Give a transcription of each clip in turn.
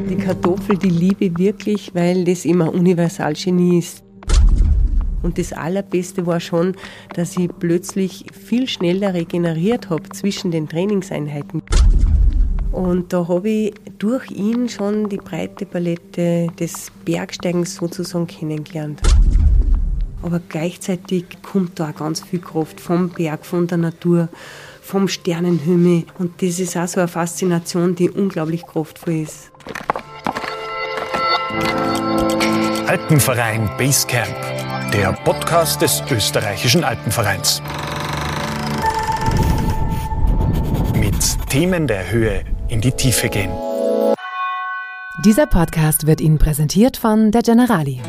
Die Kartoffel, die liebe ich wirklich, weil das immer ein Universalgenie ist. Und das Allerbeste war schon, dass ich plötzlich viel schneller regeneriert habe zwischen den Trainingseinheiten. Und da habe ich durch ihn schon die breite Palette des Bergsteigens sozusagen kennengelernt. Aber gleichzeitig kommt da auch ganz viel Kraft vom Berg, von der Natur, vom Sternenhimmel. Und das ist auch so eine Faszination, die unglaublich kraftvoll ist. Alpenverein Basecamp, der Podcast des österreichischen Alpenvereins. Mit Themen der Höhe in die Tiefe gehen. Dieser Podcast wird Ihnen präsentiert von der Generali.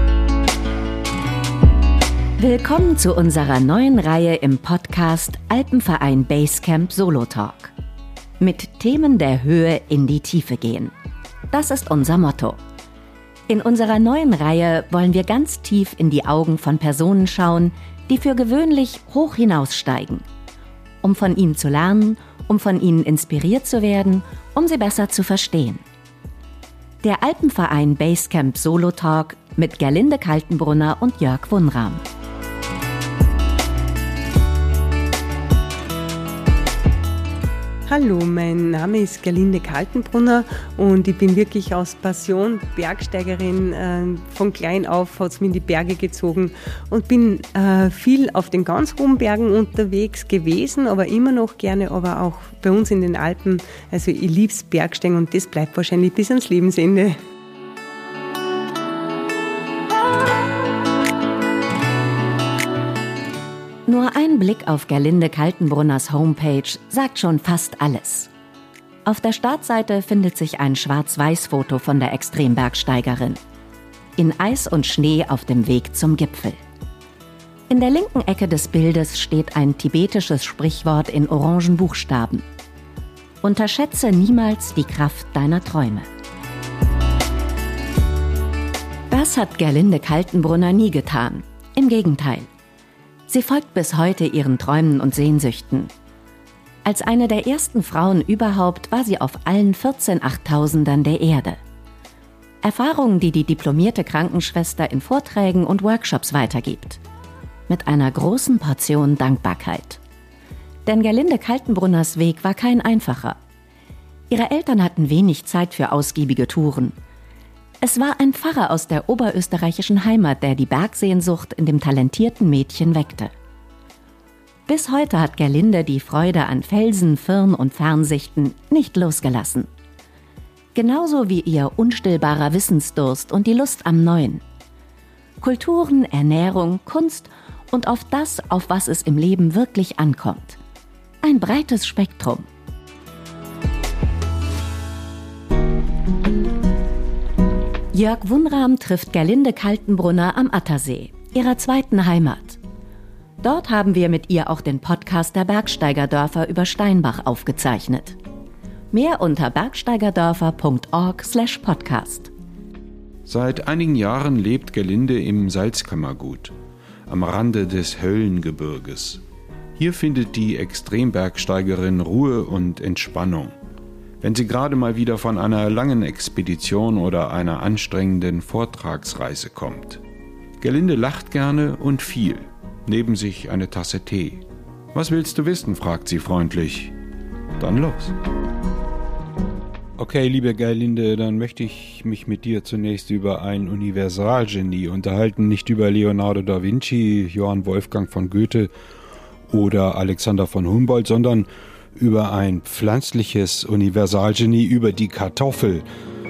Willkommen zu unserer neuen Reihe im Podcast Alpenverein Basecamp Solo Talk. Mit Themen der Höhe in die Tiefe gehen. Das ist unser Motto. In unserer neuen Reihe wollen wir ganz tief in die Augen von Personen schauen, die für gewöhnlich hoch hinaussteigen. Um von ihnen zu lernen, um von ihnen inspiriert zu werden, um sie besser zu verstehen. Der Alpenverein Basecamp Solo Talk mit Gerlinde Kaltenbrunner und Jörg Wunram. Hallo, mein Name ist Gerlinde Kaltenbrunner und ich bin wirklich aus Passion Bergsteigerin. Von klein auf hat es mich in die Berge gezogen und bin viel auf den ganz hohen Bergen unterwegs gewesen, aber immer noch gerne, aber auch bei uns in den Alpen. Also ich liebe das Bergsteigen und das bleibt wahrscheinlich bis ans Lebensende. Nur ein Blick auf Gerlinde Kaltenbrunners Homepage sagt schon fast alles. Auf der Startseite findet sich ein Schwarz-Weiß-Foto von der Extrembergsteigerin. In Eis und Schnee auf dem Weg zum Gipfel. In der linken Ecke des Bildes steht ein tibetisches Sprichwort in orangen Buchstaben. Unterschätze niemals die Kraft deiner Träume. Das hat Gerlinde Kaltenbrunner nie getan. Im Gegenteil. Sie folgt bis heute ihren Träumen und Sehnsüchten. Als eine der ersten Frauen überhaupt war sie auf allen 14 Achttausendern der Erde. Erfahrungen, die die diplomierte Krankenschwester in Vorträgen und Workshops weitergibt. Mit einer großen Portion Dankbarkeit. Denn Gerlinde Kaltenbrunners Weg war kein einfacher. Ihre Eltern hatten wenig Zeit für ausgiebige Touren. Es war ein Pfarrer aus der oberösterreichischen Heimat, der die Bergsehnsucht in dem talentierten Mädchen weckte. Bis heute hat Gerlinde die Freude an Felsen, Firn und Fernsichten nicht losgelassen. Genauso wie ihr unstillbarer Wissensdurst und die Lust am Neuen. Kulturen, Ernährung, Kunst und auf das, auf was es im Leben wirklich ankommt. Ein breites Spektrum. Jörg Wunram trifft Gerlinde Kaltenbrunner am Attersee, ihrer zweiten Heimat. Dort haben wir mit ihr auch den Podcast der Bergsteigerdörfer über Steinbach aufgezeichnet. Mehr unter bergsteigerdörfer.org/podcast. Seit einigen Jahren lebt Gerlinde im Salzkammergut, am Rande des Höllengebirges. Hier findet die Extrembergsteigerin Ruhe und Entspannung. Wenn sie gerade mal wieder von einer langen Expedition oder einer anstrengenden Vortragsreise kommt. Gerlinde lacht gerne und viel. Neben sich eine Tasse Tee. Was willst du wissen, fragt sie freundlich. Dann los. Okay, liebe Gerlinde, dann möchte ich mich mit dir zunächst über ein Universalgenie unterhalten. Nicht über Leonardo da Vinci, Johann Wolfgang von Goethe oder Alexander von Humboldt, sondern über ein pflanzliches Universalgenie, über die Kartoffel.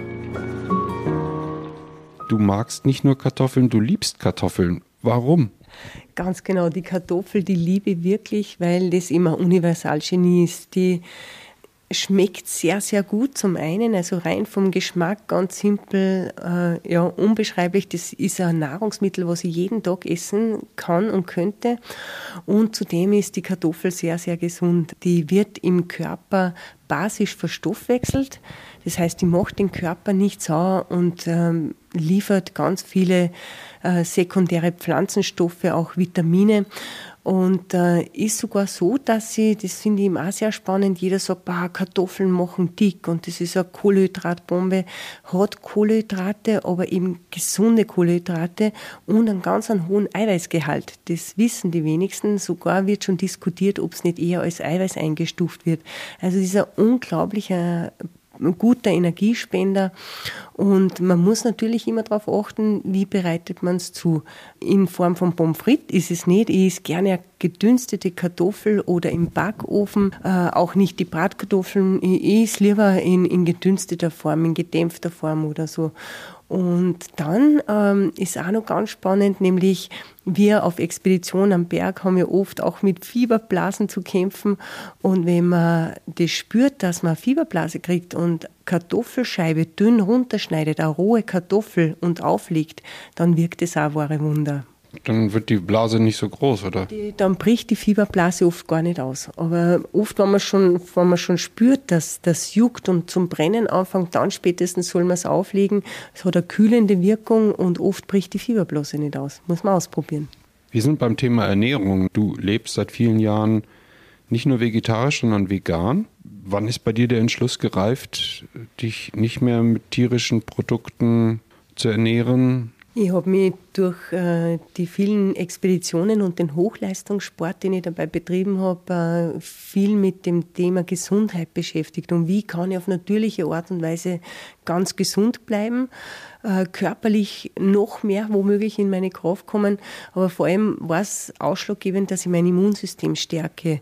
Du magst nicht nur Kartoffeln, du liebst Kartoffeln. Warum? Ganz genau, die Kartoffel, die liebe ich wirklich, weil das immer ein Universalgenie ist. Die schmeckt sehr, sehr gut zum einen, also rein vom Geschmack, ganz simpel, unbeschreiblich. Das ist ein Nahrungsmittel, was ich jeden Tag essen kann und könnte. Und zudem ist die Kartoffel sehr, sehr gesund. Die wird im Körper basisch verstoffwechselt. Das heißt, die macht den Körper nicht sauer und liefert ganz viele sekundäre Pflanzenstoffe, auch Vitamine. Und ist sogar so, dass das finde ich eben auch sehr spannend, jeder sagt, Kartoffeln machen dick und das ist eine Kohlenhydratbombe, hat Kohlenhydrate, aber eben gesunde Kohlenhydrate und einen ganz hohen Eiweißgehalt. Das wissen die wenigsten, sogar wird schon diskutiert, ob es nicht eher als Eiweiß eingestuft wird. Also dieser unglaublicher guter Energiespender und man muss natürlich immer darauf achten, wie bereitet man es zu. In Form von Pommes frites ist es nicht, ich esse gerne eine gedünstete Kartoffel oder im Backofen, auch nicht die Bratkartoffeln, ich esse lieber in gedünsteter Form, in gedämpfter Form oder so. Und dann ist auch noch ganz spannend, nämlich wir auf Expedition am Berg haben ja oft auch mit Fieberblasen zu kämpfen. Und wenn man das spürt, dass man eine Fieberblase kriegt und Kartoffelscheibe dünn runterschneidet, eine rohe Kartoffel und auflegt, dann wirkt es auch wahre Wunder. Dann wird die Blase nicht so groß, oder? Dann bricht die Fieberblase oft gar nicht aus. Aber oft, wenn man schon spürt, dass das juckt und zum Brennen anfängt, dann spätestens soll man es auflegen. Es hat eine kühlende Wirkung und oft bricht die Fieberblase nicht aus. Muss man ausprobieren. Wir sind beim Thema Ernährung. Du lebst seit vielen Jahren nicht nur vegetarisch, sondern vegan. Wann ist bei dir der Entschluss gereift, dich nicht mehr mit tierischen Produkten zu ernähren? Ich habe mich durch die vielen Expeditionen und den Hochleistungssport, den ich dabei betrieben habe, viel mit dem Thema Gesundheit beschäftigt. Und wie kann ich auf natürliche Art und Weise ganz gesund bleiben, körperlich noch mehr womöglich in meine Kraft kommen. Aber vor allem war es ausschlaggebend, dass ich mein Immunsystem stärke.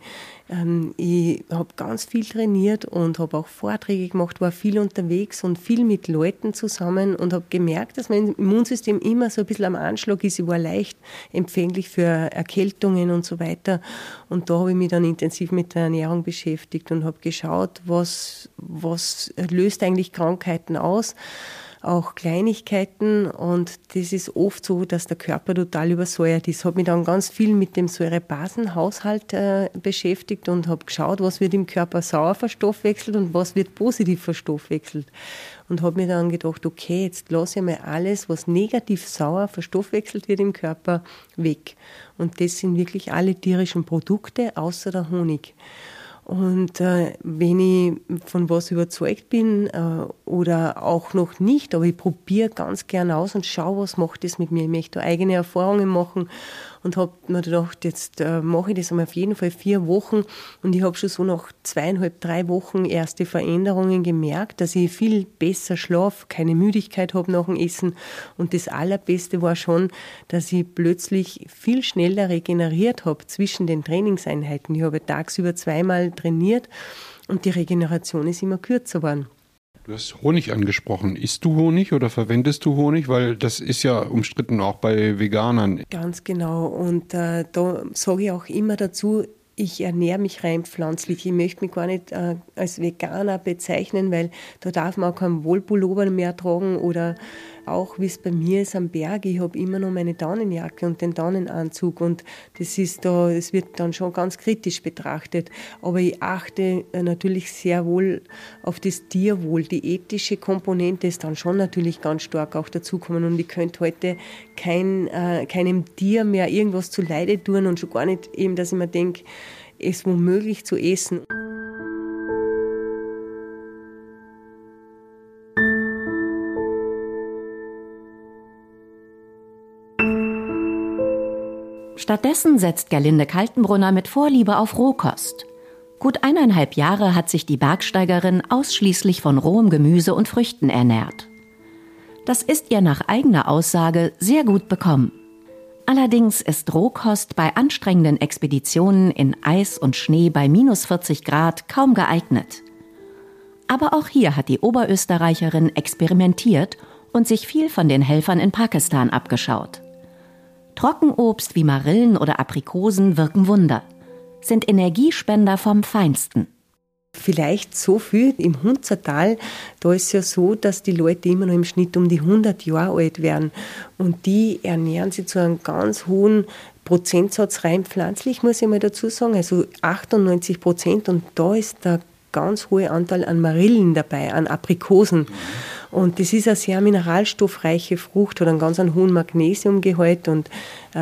Ich habe ganz viel trainiert und habe auch Vorträge gemacht, war viel unterwegs und viel mit Leuten zusammen und habe gemerkt, dass mein Immunsystem immer so ein bisschen am Anschlag ist. Ich war leicht empfänglich für Erkältungen und so weiter. Und da habe ich mich dann intensiv mit der Ernährung beschäftigt und habe geschaut, was löst eigentlich Krankheiten aus. Auch Kleinigkeiten und das ist oft so, dass der Körper total übersäuert ist. Ich habe mich dann ganz viel mit dem Säurebasenhaushalt beschäftigt und habe geschaut, was wird im Körper sauer verstoffwechselt und was wird positiv verstoffwechselt. Und habe mir dann gedacht, okay, jetzt lasse ich mal alles, was negativ sauer verstoffwechselt wird im Körper, weg. Und das sind wirklich alle tierischen Produkte, außer der Honig. Und wenn ich von was überzeugt bin oder auch noch nicht, aber ich probiere ganz gern aus und schaue, was macht das mit mir. Ich möchte da eigene Erfahrungen machen und habe mir gedacht, jetzt mache ich das einmal auf jeden Fall 4 Wochen. Und ich habe schon so nach 2,5, 3 Wochen erste Veränderungen gemerkt, dass ich viel besser schlafe, keine Müdigkeit habe nach dem Essen. Und das Allerbeste war schon, dass ich plötzlich viel schneller regeneriert habe zwischen den Trainingseinheiten. Ich habe tagsüber 2-mal trainiert und die Regeneration ist immer kürzer geworden. Du hast Honig angesprochen. Isst du Honig oder verwendest du Honig? Weil das ist ja umstritten auch bei Veganern. Ganz genau. Und da sage ich auch immer dazu, ich ernähre mich rein pflanzlich. Ich möchte mich gar nicht als Veganer bezeichnen, weil da darf man auch keinen Wollpullover mehr tragen oder auch, wie es bei mir ist am Berg, ich habe immer noch meine Daunenjacke und den Daunenanzug und das wird dann schon ganz kritisch betrachtet. Aber ich achte natürlich sehr wohl auf das Tierwohl. Die ethische Komponente ist dann schon natürlich ganz stark auch dazukommen und ich könnte heute keinem Tier mehr irgendwas zuleide tun und schon gar nicht eben, dass ich mir denke, es womöglich zu essen. Stattdessen setzt Gerlinde Kaltenbrunner mit Vorliebe auf Rohkost. Gut 1,5 Jahre hat sich die Bergsteigerin ausschließlich von rohem Gemüse und Früchten ernährt. Das ist ihr nach eigener Aussage sehr gut bekommen. Allerdings ist Rohkost bei anstrengenden Expeditionen in Eis und Schnee bei -40 Grad kaum geeignet. Aber auch hier hat die Oberösterreicherin experimentiert und sich viel von den Helfern in Pakistan abgeschaut. Trockenobst wie Marillen oder Aprikosen wirken Wunder, sind Energiespender vom Feinsten. Vielleicht so viel im Hunzertal, da ist es ja so, dass die Leute immer noch im Schnitt um die 100 Jahre alt werden und die ernähren sich zu einem ganz hohen Prozentsatz rein pflanzlich, muss ich mal dazu sagen, also 98% und da ist der ganz hohe Anteil an Marillen dabei, an Aprikosen. Und das ist eine sehr mineralstoffreiche Frucht, hat einen ganz hohen Magnesiumgehalt und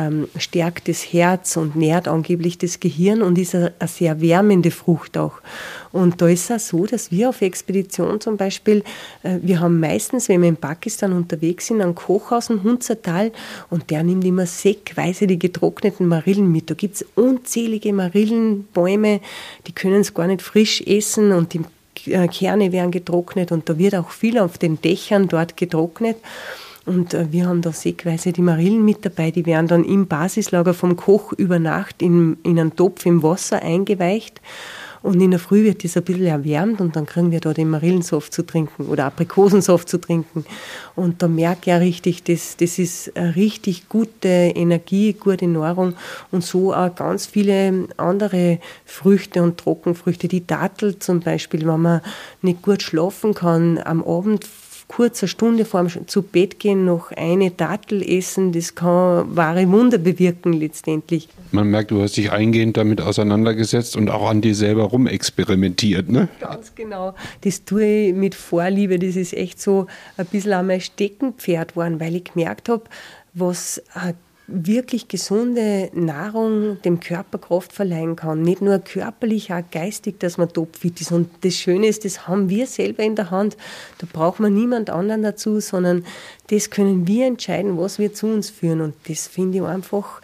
stärkt das Herz und nährt angeblich das Gehirn und ist eine sehr wärmende Frucht auch. Und da ist es auch so, dass wir auf Expedition zum Beispiel, wir haben meistens, wenn wir in Pakistan unterwegs sind, einen Koch aus dem Hunzertal und der nimmt immer säckweise die getrockneten Marillen mit. Da gibt es unzählige Marillenbäume, die können es gar nicht frisch essen und die Kerne werden getrocknet und da wird auch viel auf den Dächern dort getrocknet. Und wir haben da säckweise die Marillen mit dabei, die werden dann im Basislager vom Koch über Nacht in einen Topf im Wasser eingeweicht. Und in der Früh wird das ein bisschen erwärmt und dann kriegen wir da den Marillensaft zu trinken oder Aprikosensaft zu trinken. Und da merke ich ja richtig, das ist eine richtig gute Energie, gute Nahrung und so auch ganz viele andere Früchte und Trockenfrüchte. Die Dattel zum Beispiel, wenn man nicht gut schlafen kann, am Abend kurz eine Stunde vor dem zu Bett gehen, noch eine Dattel essen, das kann wahre Wunder bewirken letztendlich. Man merkt, du hast dich eingehend damit auseinandergesetzt und auch an dir selber rumexperimentiert, ne? Ganz genau. Das tue ich mit Vorliebe. Das ist echt so ein bisschen auch mein Steckenpferd geworden, weil ich gemerkt habe, was wirklich gesunde Nahrung dem Körper Kraft verleihen kann. Nicht nur körperlich, auch geistig, dass man topfit ist. Und das Schöne ist, das haben wir selber in der Hand. Da braucht man niemand anderen dazu, sondern das können wir entscheiden, was wir zu uns führen. Und das finde ich einfach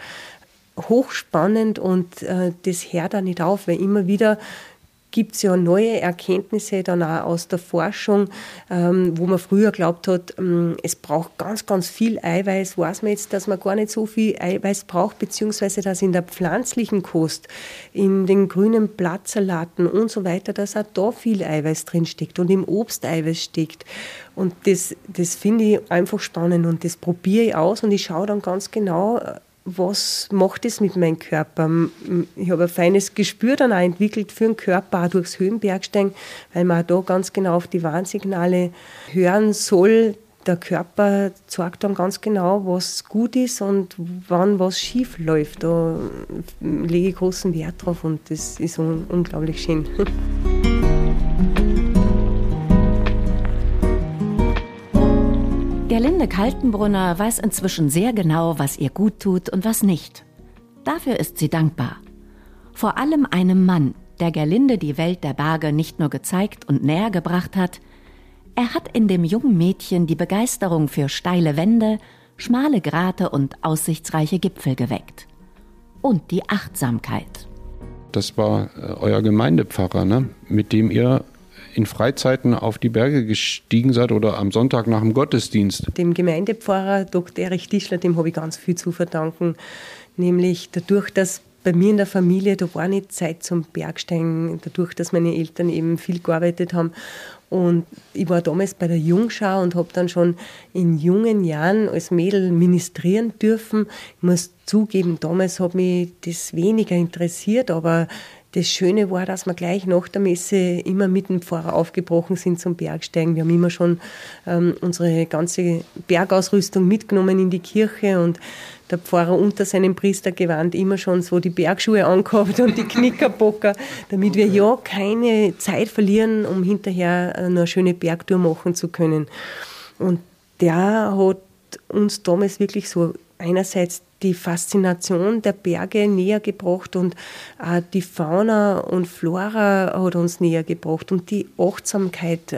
hochspannend und das hört auch nicht auf, weil immer wieder gibt es ja neue Erkenntnisse dann auch aus der Forschung, wo man früher glaubt hat, es braucht ganz, ganz viel Eiweiß, weiß man jetzt, dass man gar nicht so viel Eiweiß braucht, beziehungsweise dass in der pflanzlichen Kost, in den grünen Blattsalaten und so weiter, dass auch da viel Eiweiß drin steckt und im Obst Eiweiß steckt. Und das finde ich einfach spannend und das probiere ich aus und ich schaue dann ganz genau, was macht es mit meinem Körper? Ich habe ein feines Gespür dann auch entwickelt für den Körper, auch durchs Höhenbergsteigen, weil man auch da ganz genau auf die Warnsignale hören soll. Der Körper sagt dann ganz genau, was gut ist und wann was schief läuft. Da lege ich großen Wert drauf und das ist unglaublich schön. Gerlinde Kaltenbrunner weiß inzwischen sehr genau, was ihr gut tut und was nicht. Dafür ist sie dankbar. Vor allem einem Mann, der Gerlinde die Welt der Berge nicht nur gezeigt und näher gebracht hat, er hat in dem jungen Mädchen die Begeisterung für steile Wände, schmale Grate und aussichtsreiche Gipfel geweckt. Und die Achtsamkeit. Das war euer Gemeindepfarrer, ne? Mit dem ihr in Freizeiten auf die Berge gestiegen seid oder am Sonntag nach dem Gottesdienst? Dem Gemeindepfarrer Dr. Erich Tischler, dem habe ich ganz viel zu verdanken. Nämlich dadurch, dass bei mir in der Familie, da war nicht Zeit zum Bergsteigen, dadurch, dass meine Eltern eben viel gearbeitet haben. Und ich war damals bei der Jungschau und habe dann schon in jungen Jahren als Mädel ministrieren dürfen. Ich muss zugeben, damals hat mich das weniger interessiert, aber das Schöne war, dass wir gleich nach der Messe immer mit dem Pfarrer aufgebrochen sind zum Bergsteigen. Wir haben immer schon unsere ganze Bergausrüstung mitgenommen in die Kirche und der Pfarrer unter seinem Priestergewand immer schon so die Bergschuhe angehabt und die Knickerbocker, damit wir ja keine Zeit verlieren, um hinterher noch eine schöne Bergtour machen zu können. Und der hat uns damals wirklich so einerseits die Faszination der Berge näher gebracht und auch die Fauna und Flora hat uns näher gebracht und die Achtsamkeit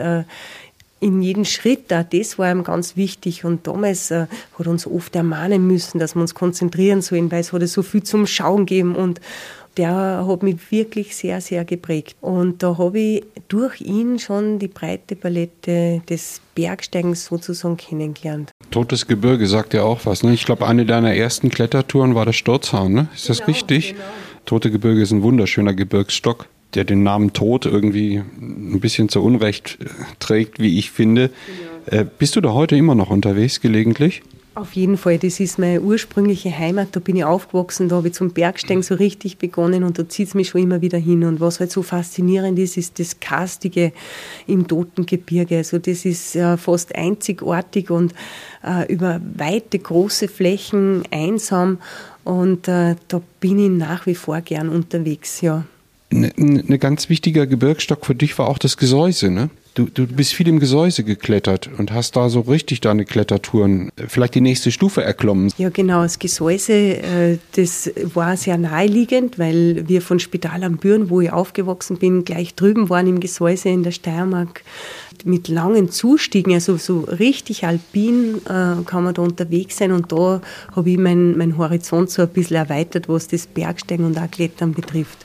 in jedem Schritt, auch das war ihm ganz wichtig und damals hat uns oft ermahnen müssen, dass wir uns konzentrieren sollen, weil es hat so viel zum Schauen gegeben und der hat mich wirklich sehr, sehr geprägt. Und da habe ich durch ihn schon die breite Palette des Bergsteigens sozusagen kennengelernt. Totes Gebirge sagt ja auch was, ne? Ich glaube, eine deiner ersten Klettertouren war der Sturzhahn, ne? Ist das richtig? Genau. Tote Gebirge ist ein wunderschöner Gebirgsstock, der den Namen Tod irgendwie ein bisschen zu Unrecht trägt, wie ich finde. Genau. Bist du da heute immer noch unterwegs, gelegentlich? Auf jeden Fall, das ist meine ursprüngliche Heimat, da bin ich aufgewachsen, da habe ich zum Bergsteigen so richtig begonnen und da zieht es mich schon immer wieder hin. Und was halt so faszinierend ist, ist das Karstige im Toten Gebirge. Also das ist fast einzigartig und über weite, große Flächen einsam und da bin ich nach wie vor gern unterwegs, ja. Ein ganz wichtiger Gebirgsstock für dich war auch das Gesäuse, ne? Du bist viel im Gesäuse geklettert und hast da so richtig deine Klettertouren, vielleicht die nächste Stufe erklommen. Ja genau, das Gesäuse, das war sehr naheliegend, weil wir von Spital am Büren, wo ich aufgewachsen bin, gleich drüben waren im Gesäuse in der Steiermark mit langen Zustiegen, also so richtig alpin kann man da unterwegs sein und da habe ich meinen Horizont so ein bisschen erweitert, was das Bergsteigen und auch Klettern betrifft.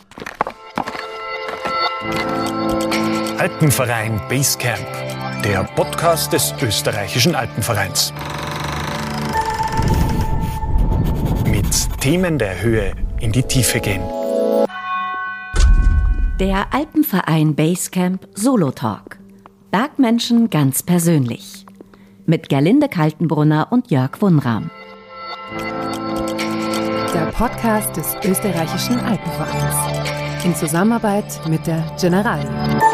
Alpenverein Basecamp, der Podcast des österreichischen Alpenvereins. Mit Themen der Höhe in die Tiefe gehen. Der Alpenverein Basecamp Solo Talk. Bergmenschen ganz persönlich. Mit Gerlinde Kaltenbrunner und Jörg Wunram. Der Podcast des österreichischen Alpenvereins. In Zusammenarbeit mit der Generali.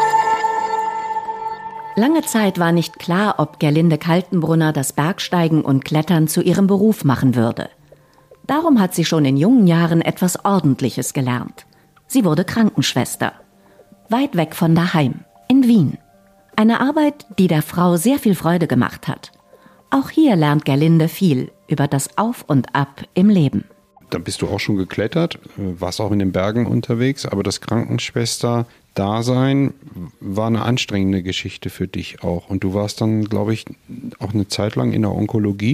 Lange Zeit war nicht klar, ob Gerlinde Kaltenbrunner das Bergsteigen und Klettern zu ihrem Beruf machen würde. Darum hat sie schon in jungen Jahren etwas Ordentliches gelernt. Sie wurde Krankenschwester. Weit weg von daheim, in Wien. Eine Arbeit, die der Frau sehr viel Freude gemacht hat. Auch hier lernt Gerlinde viel über das Auf und Ab im Leben. Da bist du auch schon geklettert, warst auch in den Bergen unterwegs, aber das Krankenschwester-Dasein war eine anstrengende Geschichte für dich auch. Und du warst dann, glaube ich, auch eine Zeit lang in der Onkologie,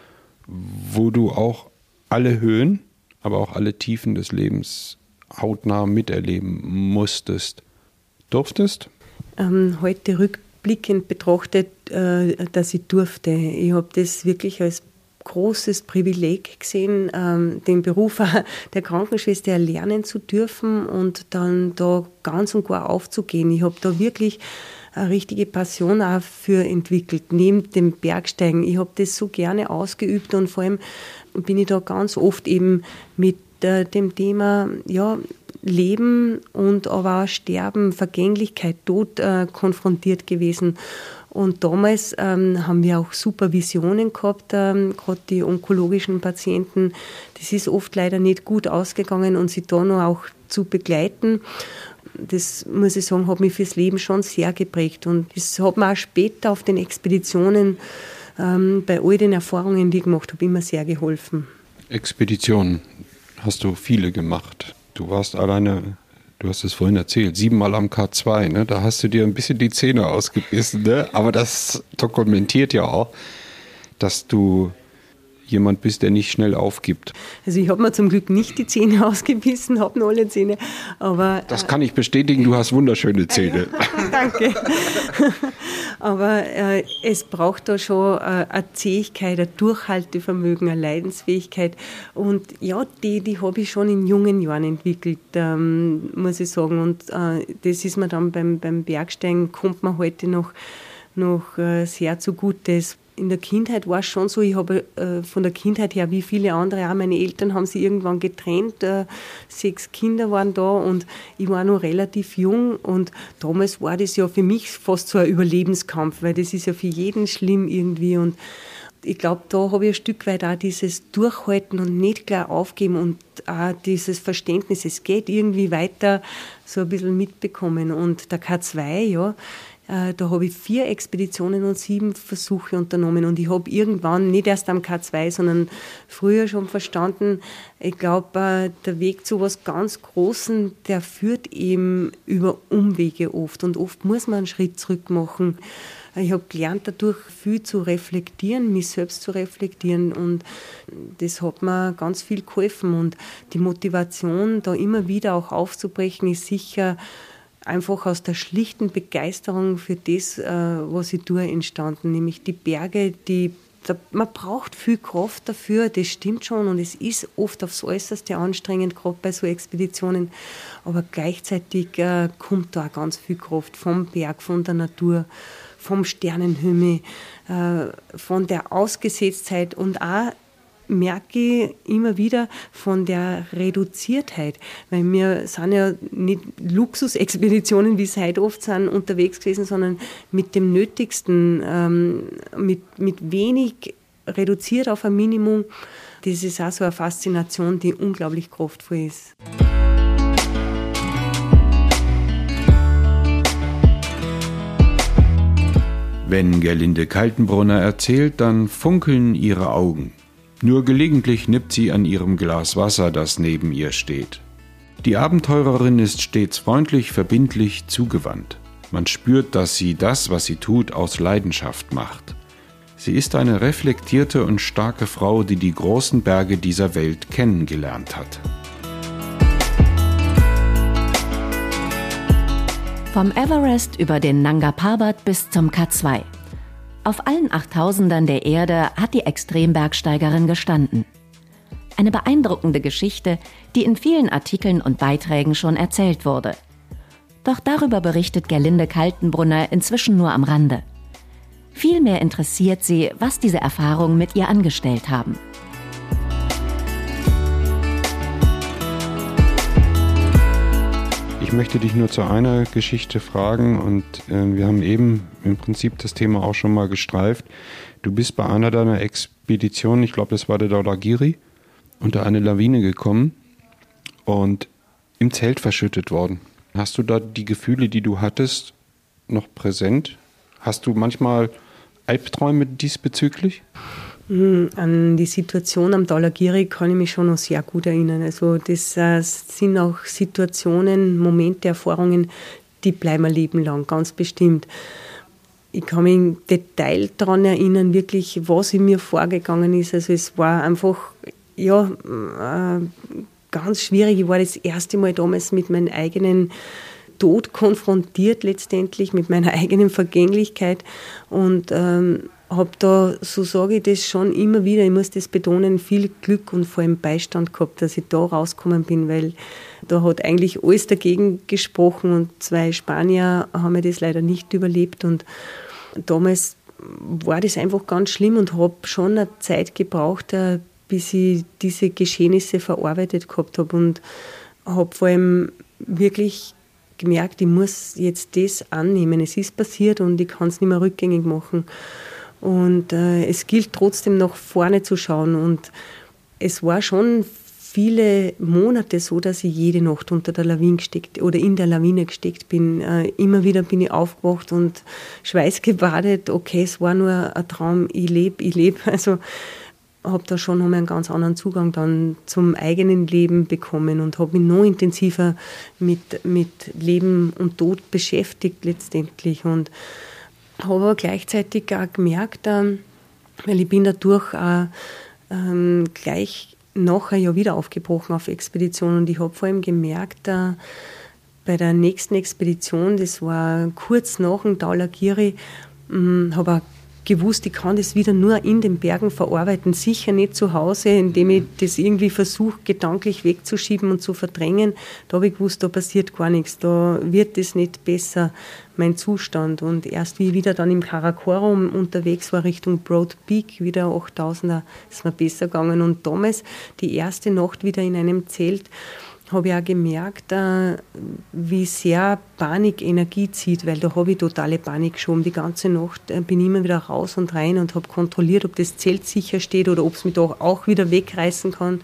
wo du auch alle Höhen, aber auch alle Tiefen des Lebens hautnah miterleben musstest. Durftest? Heute rückblickend betrachtet, dass ich durfte. Ich habe das wirklich als großes Privileg gesehen, den Beruf der Krankenschwester erlernen zu dürfen und dann da ganz und gar aufzugehen. Ich habe da wirklich eine richtige Passion auch für entwickelt, neben dem Bergsteigen. Ich habe das so gerne ausgeübt und vor allem bin ich da ganz oft eben mit dem Thema Leben und aber auch Sterben, Vergänglichkeit, Tod konfrontiert gewesen. Und damals haben wir auch Supervisionen gehabt, gerade die onkologischen Patienten. Das ist oft leider nicht gut ausgegangen und sie da noch auch zu begleiten, das muss ich sagen, hat mich fürs Leben schon sehr geprägt. Und das hat mir auch später auf den Expeditionen, bei all den Erfahrungen, die ich gemacht habe, immer sehr geholfen. Expeditionen hast du viele gemacht. Du warst alleine, du hast es vorhin erzählt, 7-mal am K2, ne? Da hast du dir ein bisschen die Zähne ausgebissen, ne? Aber das dokumentiert ja auch, dass du jemand bist, der nicht schnell aufgibt. Also ich habe mir zum Glück nicht die Zähne ausgebissen, habe noch alle Zähne, aber... Das kann ich bestätigen, du hast wunderschöne Zähne. Danke. Aber es braucht da schon eine Zähigkeit, ein Durchhaltevermögen, eine Leidensfähigkeit und ja, die habe ich schon in jungen Jahren entwickelt, muss ich sagen, und das ist mir dann beim Bergsteigen, kommt mir heute noch sehr zugute. In der Kindheit war es schon so, ich habe von der Kindheit her, wie viele andere, auch meine Eltern haben sich irgendwann getrennt, 6 Kinder waren da und ich war noch relativ jung und damals war das ja für mich fast so ein Überlebenskampf, weil das ist ja für jeden schlimm irgendwie und ich glaube, da habe ich ein Stück weit auch dieses Durchhalten und nicht gleich aufgeben und auch dieses Verständnis, es geht irgendwie weiter, so ein bisschen mitbekommen und der K2, ja, da habe ich 4 Expeditionen und 7 Versuche unternommen und ich habe irgendwann, nicht erst am K2, sondern früher schon verstanden, ich glaube, der Weg zu was ganz Großem, der führt eben über Umwege oft und oft muss man einen Schritt zurück machen. Ich habe gelernt, dadurch viel zu reflektieren, mich selbst zu reflektieren und das hat mir ganz viel geholfen und die Motivation, da immer wieder auch aufzubrechen, ist sicher einfach aus der schlichten Begeisterung für das, was ich tue, entstanden, nämlich die Berge, man braucht viel Kraft dafür, das stimmt schon und es ist oft aufs Äußerste anstrengend, gerade bei so Expeditionen, aber gleichzeitig kommt da auch ganz viel Kraft vom Berg, von der Natur, vom Sternenhimmel, von der Ausgesetztheit und auch merke ich immer wieder von der Reduziertheit, weil wir sind ja nicht Luxusexpeditionen, wie es heute oft sind, unterwegs gewesen, sondern mit dem Nötigsten, mit wenig reduziert auf ein Minimum. Das ist auch so eine Faszination, die unglaublich kraftvoll ist. Wenn Gerlinde Kaltenbrunner erzählt, dann funkeln ihre Augen. Nur gelegentlich nippt sie an ihrem Glas Wasser, das neben ihr steht. Die Abenteurerin ist stets freundlich, verbindlich, zugewandt. Man spürt, dass sie das, was sie tut, aus Leidenschaft macht. Sie ist eine reflektierte und starke Frau, die die großen Berge dieser Welt kennengelernt hat. Vom Everest über den Nanga Parbat bis zum K2. Auf allen 8000ern der Erde hat die Extrembergsteigerin gestanden. Eine beeindruckende Geschichte, die in vielen Artikeln und Beiträgen schon erzählt wurde. Doch darüber berichtet Gerlinde Kaltenbrunner inzwischen nur am Rande. Vielmehr interessiert sie, was diese Erfahrungen mit ihr angestellt haben. Ich möchte dich nur zu einer Geschichte fragen und wir haben eben im Prinzip das Thema auch schon mal gestreift. Du bist bei einer deiner Expeditionen, ich glaube das war der Dhaulagiri, unter eine Lawine gekommen und im Zelt verschüttet worden. Hast du da die Gefühle, die du hattest, noch präsent? Hast du manchmal Albträume diesbezüglich? An die Situation am Dhaulagiri kann ich mich schon noch sehr gut erinnern. Also das sind auch Situationen, Momente, Erfahrungen, die bleiben ein Leben lang, ganz bestimmt. Ich kann mich im Detail daran erinnern, wirklich, was in mir vorgegangen ist. Also es war einfach, ganz schwierig. Ich war das erste Mal damals mit meinem eigenen Tod konfrontiert letztendlich, mit meiner eigenen Vergänglichkeit und habe da, so sage ich das schon immer wieder, ich muss das betonen, viel Glück und vor allem Beistand gehabt, dass ich da rausgekommen bin, weil da hat eigentlich alles dagegen gesprochen und 2 Spanier haben mir das leider nicht überlebt und damals war das einfach ganz schlimm und habe schon eine Zeit gebraucht, bis ich diese Geschehnisse verarbeitet gehabt habe und habe vor allem wirklich gemerkt, ich muss jetzt das annehmen. Es ist passiert und ich kann es nicht mehr rückgängig machen. Und es gilt trotzdem nach vorne zu schauen. Und es war schon viele Monate so, dass ich jede Nacht unter der Lawine gesteckt oder in der Lawine gesteckt bin. Immer wieder bin ich aufgewacht und schweißgebadet. Okay, es war nur ein Traum, ich lebe. Also habe da schon nochmal einen ganz anderen Zugang dann zum eigenen Leben bekommen und habe mich noch intensiver mit Leben und Tod beschäftigt letztendlich und habe aber gleichzeitig auch gemerkt, weil ich bin dadurch auch gleich nachher ja wieder aufgebrochen auf Expedition und ich habe vor allem gemerkt, bei der nächsten Expedition, das war kurz nach dem Dhaulagiri, habe auch gewusst, ich kann das wieder nur in den Bergen verarbeiten, sicher nicht zu Hause, indem ich das irgendwie versuche, gedanklich wegzuschieben und zu verdrängen. Da habe ich gewusst, da passiert gar nichts, da wird es nicht besser, mein Zustand. Und erst wie ich wieder dann im Karakorum unterwegs war, Richtung Broad Peak, wieder 8000er, ist mir besser gegangen. Und damals, die erste Nacht wieder in einem Zelt, habe ich auch gemerkt, wie sehr Panik Energie zieht, weil da habe ich totale Panik geschoben. Die ganze Nacht bin ich immer wieder raus und rein und habe kontrolliert, ob das Zelt sicher steht oder ob es mich da auch wieder wegreißen kann.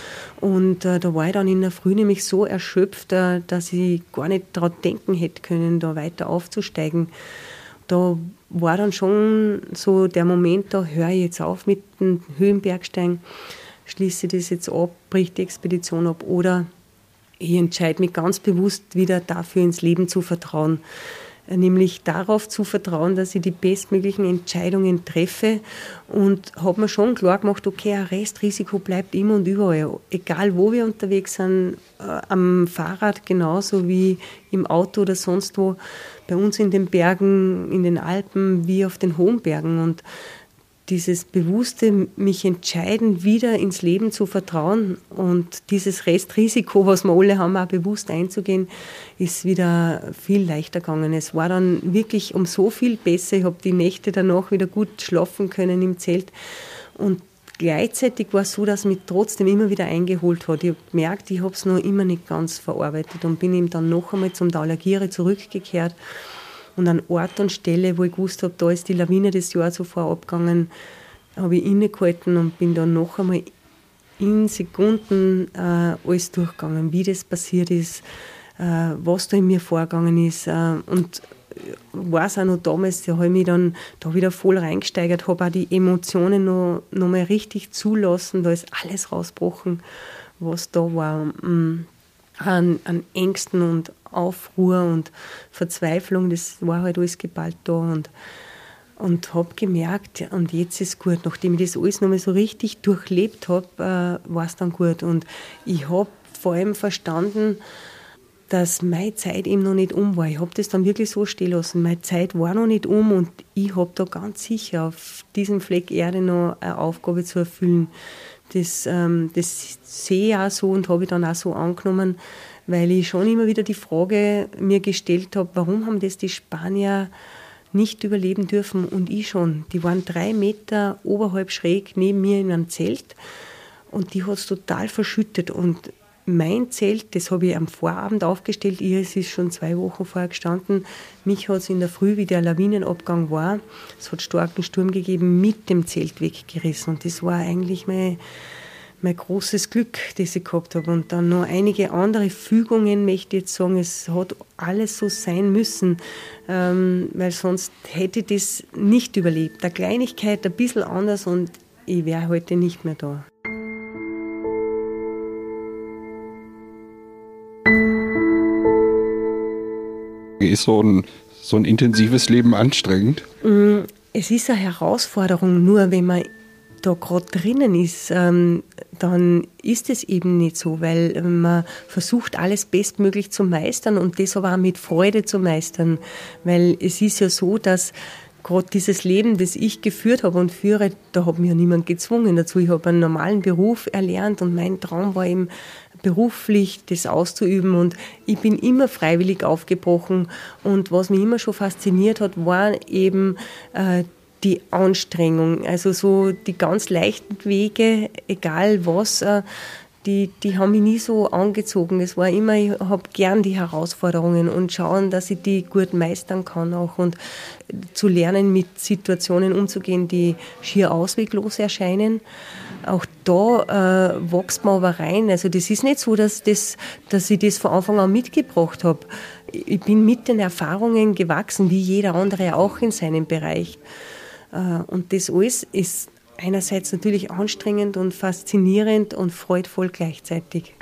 Und da war ich dann in der Früh nämlich so erschöpft, dass ich gar nicht daran denken hätte können, da weiter aufzusteigen. Da war dann schon so der Moment, da höre ich jetzt auf mit dem Höhenbergsteigen, schließe das jetzt ab, bricht die Expedition ab oder ich entscheide mich ganz bewusst wieder dafür, ins Leben zu vertrauen. Nämlich darauf zu vertrauen, dass ich die bestmöglichen Entscheidungen treffe und habe mir schon klar gemacht, okay, ein Restrisiko bleibt immer und überall. Egal, wo wir unterwegs sind, am Fahrrad genauso wie im Auto oder sonst wo, bei uns in den Bergen, in den Alpen, wie auf den hohen Bergen. Und dieses bewusste mich entscheiden, wieder ins Leben zu vertrauen und dieses Restrisiko, was wir alle haben, auch bewusst einzugehen, ist wieder viel leichter gegangen. Es war dann wirklich um so viel besser. Ich habe die Nächte danach wieder gut schlafen können im Zelt und gleichzeitig war es so, dass mich trotzdem immer wieder eingeholt hat. Ich habe gemerkt, ich habe es noch immer nicht ganz verarbeitet und bin eben dann noch einmal zum Dhaulagiri zurückgekehrt. Und an Ort und Stelle, wo ich gewusst habe, da ist die Lawine das Jahr zuvor abgegangen, habe ich innegehalten und bin dann noch einmal in Sekunden alles durchgegangen, wie das passiert ist, was da in mir vorgegangen ist und weiß auch noch damals, da habe ich mich dann da wieder voll reingesteigert, habe auch die Emotionen noch mal richtig zulassen, da ist alles rausgebrochen, was da war. An Ängsten und Aufruhr und Verzweiflung, das war halt alles geballt da und habe gemerkt, und jetzt ist gut. Nachdem ich das alles nochmal so richtig durchlebt habe, war es dann gut. Und ich habe vor allem verstanden, dass meine Zeit eben noch nicht um war. Ich habe das dann wirklich so stehen lassen. Meine Zeit war noch nicht um und ich habe da ganz sicher auf diesem Fleck Erde noch eine Aufgabe zu erfüllen. Das sehe ich auch so und habe ich dann auch so angenommen, weil ich schon immer wieder die Frage mir gestellt habe, warum haben das die Spanier nicht überleben dürfen und ich schon. Die waren 3 Meter oberhalb schräg neben mir in einem Zelt und die hat es total verschüttet. Und mein Zelt, das habe ich am Vorabend aufgestellt, es ist schon 2 Wochen vorher gestanden. Mich hat es in der Früh, wie der Lawinenabgang war, es hat starken Sturm gegeben, mit dem Zelt weggerissen. Und das war eigentlich mein großes Glück, das ich gehabt habe. Und dann noch einige andere Fügungen, möchte ich jetzt sagen, es hat alles so sein müssen, weil sonst hätte ich das nicht überlebt. Eine Kleinigkeit ein bisschen anders und ich wäre heute nicht mehr da. Ist so ein intensives Leben anstrengend? Es ist eine Herausforderung, nur wenn man da gerade drinnen ist, dann ist es eben nicht so, weil man versucht, alles bestmöglich zu meistern und das aber auch mit Freude zu meistern, weil es ist ja so, dass gerade dieses Leben, das ich geführt habe und führe, da hat mich ja niemand gezwungen dazu. Ich habe einen normalen Beruf erlernt und mein Traum war eben beruflich, das auszuüben und ich bin immer freiwillig aufgebrochen und was mich immer schon fasziniert hat, war eben die Anstrengung, also so die ganz leichten Wege, egal was, die haben mich nie so angezogen. Es war immer, ich habe gern die Herausforderungen und schauen, dass ich die gut meistern kann auch und zu lernen, mit Situationen umzugehen, die schier ausweglos erscheinen. Auch da wächst man aber rein. Also das ist nicht so, dass ich das von Anfang an mitgebracht habe. Ich bin mit den Erfahrungen gewachsen, wie jeder andere auch in seinem Bereich. Und das alles ist einerseits natürlich anstrengend und faszinierend und freudvoll gleichzeitig.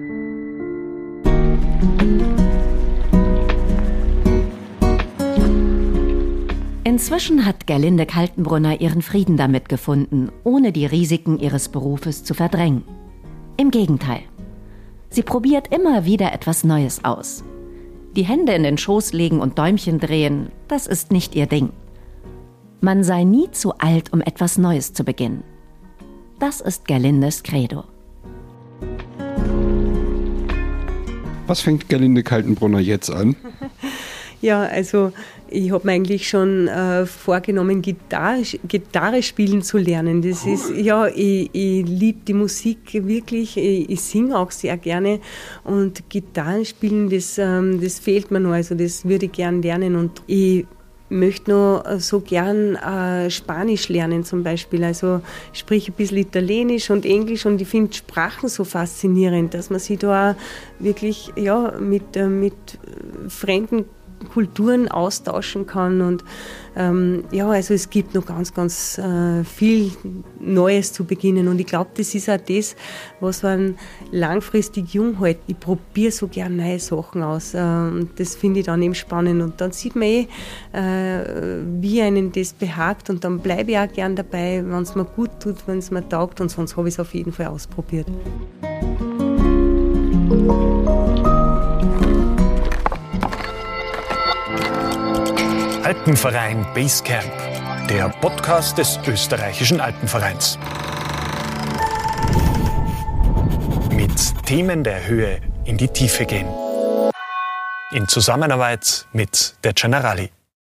Inzwischen hat Gerlinde Kaltenbrunner ihren Frieden damit gefunden, ohne die Risiken ihres Berufes zu verdrängen. Im Gegenteil. Sie probiert immer wieder etwas Neues aus. Die Hände in den Schoß legen und Däumchen drehen, das ist nicht ihr Ding. Man sei nie zu alt, um etwas Neues zu beginnen. Das ist Gerlindes Credo. Was fängt Gerlinde Kaltenbrunner jetzt an? Ja, also ich habe mir eigentlich schon vorgenommen, Gitarre spielen zu lernen. Das ist, ja, ich liebe die Musik wirklich, ich singe auch sehr gerne und Gitarre spielen, das fehlt mir noch, also das würde ich gerne lernen und ich möchte noch so gern Spanisch lernen zum Beispiel. Also ich spreche ein bisschen Italienisch und Englisch und ich finde Sprachen so faszinierend, dass man sich da wirklich mit fremden Kulturen austauschen kann und also es gibt noch ganz, ganz viel Neues zu beginnen und ich glaube, das ist auch das, was man langfristig jung hält. Ich probiere so gern neue Sachen aus und das finde ich dann eben spannend und dann sieht man wie einen das behagt und dann bleibe ich auch gern dabei, wenn es mir gut tut, wenn es mir taugt und sonst habe ich es auf jeden Fall ausprobiert. Alpenverein Basecamp, der Podcast des Österreichischen Alpenvereins. Mit Themen der Höhe in die Tiefe gehen. In Zusammenarbeit mit der Generali.